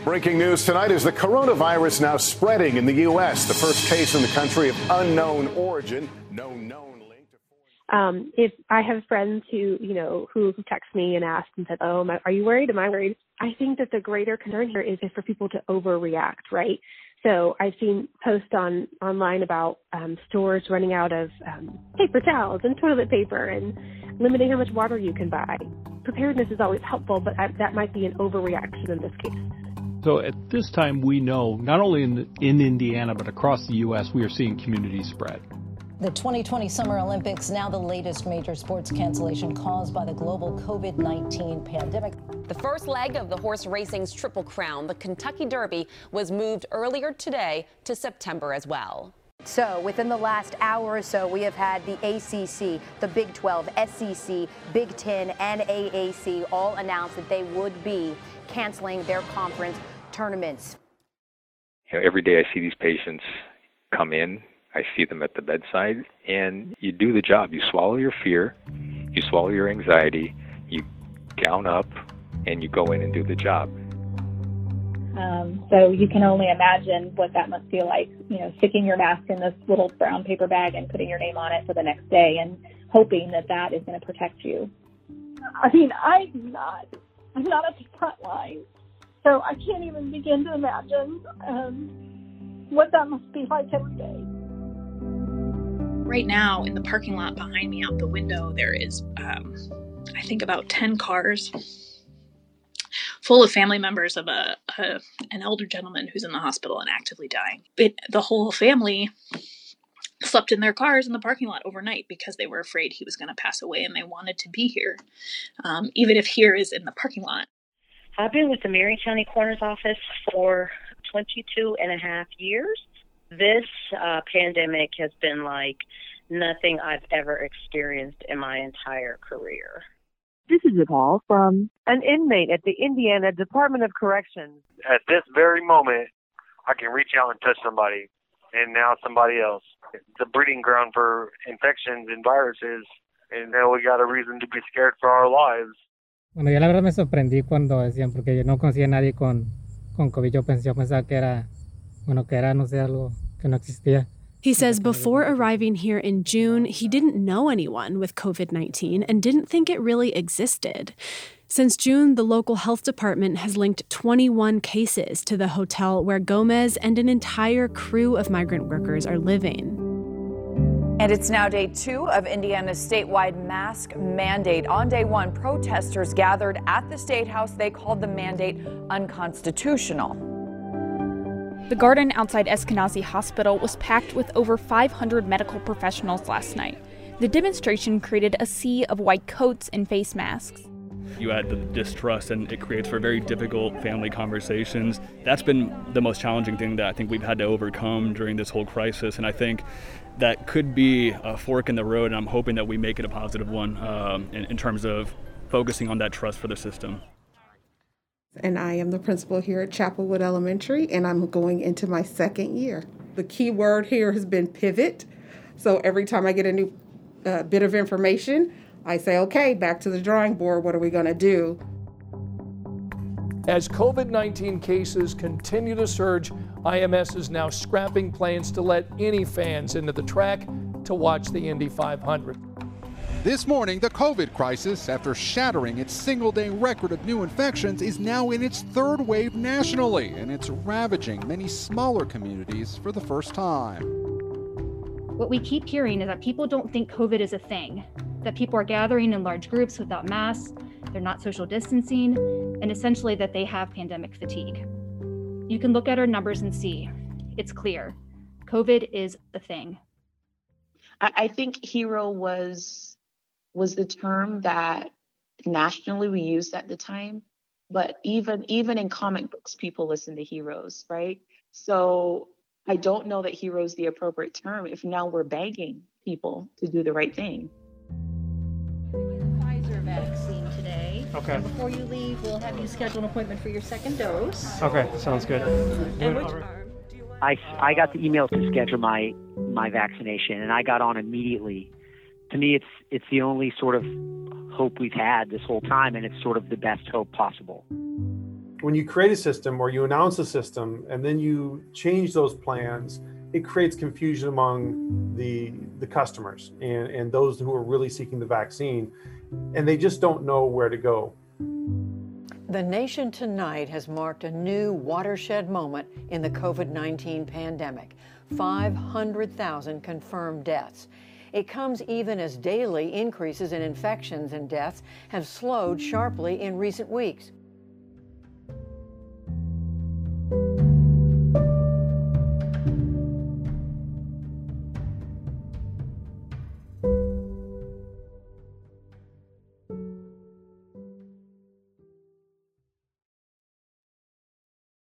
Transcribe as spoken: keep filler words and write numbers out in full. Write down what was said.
Breaking news tonight is the coronavirus now spreading in the U S. The first case in the country of unknown origin. No known link to Um, if I have friends who, you know, who text me and ask and said, oh, am I, are you worried? Am I worried? I think that the greater concern here is for people to overreact, right? So I've seen posts on online about um, stores running out of um, paper towels and toilet paper and limiting how much water you can buy. Preparedness is always helpful, but I, that might be an overreaction in this case. So at this time, we know, not only in, in Indiana, but across the U S, we are seeing community spread. The twenty twenty Summer Olympics, now the latest major sports cancellation caused by the global COVID nineteen pandemic. The first leg of the horse racing's Triple Crown, the Kentucky Derby, was moved earlier today to September as well. So within the last hour or so, we have had the A C C, the Big twelve, S E C, Big Ten, and A A C all announce that they would be canceling their conference tournaments. You know, every day I see these patients come in. I see them at the bedside, and you do the job. You swallow your fear, you swallow your anxiety, you gown up, and you go in and do the job. Um, so you can only imagine what that must feel like, you know, sticking your mask in this little brown paper bag and putting your name on it for the next day and hoping that that is going to protect you. I mean, I'm not, I'm not at the front line, so I can't even begin to imagine um, what that must be like every day. Right now, in the parking lot behind me out the window, there is, um, I think, about ten cars full of family members of a, a an elder gentleman who's in the hospital and actively dying. It, the whole family slept in their cars in the parking lot overnight because they were afraid he was going to pass away and they wanted to be here, um, even if here is in the parking lot. I've been with the Marion County Coroner's Office for twenty-two and a half years. This uh, pandemic has been like nothing I've ever experienced in my entire career. This is a call from an inmate at the Indiana Department of Corrections. At this very moment, I can reach out and touch somebody, and now somebody else. It's a breeding ground for infections and viruses, and now we got a reason to be scared for our lives. Bueno, yo la verdad me sorprendí cuando decían, porque yo no conocía a nadie con, con COVID. Yo pensé, yo pensaba que era, bueno, que era, no sé, algo que no existía. He says before arriving here in June, he didn't know anyone with COVID nineteen and didn't think it really existed. Since June, the local health department has linked twenty-one cases to the hotel where Gomez and an entire crew of migrant workers are living. And it's now day two of Indiana's statewide mask mandate. On day one, protesters gathered at the State House. They called the mandate unconstitutional. The garden outside Eskenazi Hospital was packed with over five hundred medical professionals last night. The demonstration created a sea of white coats and face masks. You add the distrust, and it creates for very difficult family conversations. That's been the most challenging thing that I think we've had to overcome during this whole crisis, and I think that could be a fork in the road, and I'm hoping that we make it a positive one um, in, in terms of focusing on that trust for the system. And I am the principal here at Chapelwood Elementary, and I'm going into my second year. The key word here has been pivot. So every time I get a new uh, bit of information, I say, okay, back to the drawing board. What are we going to do? As COVID nineteen cases continue to surge, I M S is now scrapping plans to let any fans into the track to watch the Indy five hundred. This morning, the COVID crisis, after shattering its single-day record of new infections, is now in its third wave nationally, and it's ravaging many smaller communities for the first time. What we keep hearing is that people don't think COVID is a thing, that people are gathering in large groups without masks, they're not social distancing, and essentially that they have pandemic fatigue. You can look at our numbers and see, it's clear, COVID is a thing. I think hero was was the term that nationally we used at the time, but even even in comic books, people listen to heroes, right? So I don't know that hero is the appropriate term if now we're begging people to do the right thing. The Pfizer vaccine today. Okay. And before you leave, we'll have you schedule an appointment for your second dose. Okay, sounds good. And which arm? I, I got the email to schedule my my vaccination, and I got on immediately. To me, it's it's the only sort of hope we've had this whole time, and it's sort of the best hope possible. when you create a system or you announce a system and then you change those plans, it creates confusion among the the customers and, and those who are really seeking the vaccine, and they just don't know where to go. The nation tonight has marked a new watershed moment in the COVID nineteen pandemic. five hundred thousand confirmed deaths. It comes even as daily increases in infections and deaths have slowed sharply in recent weeks.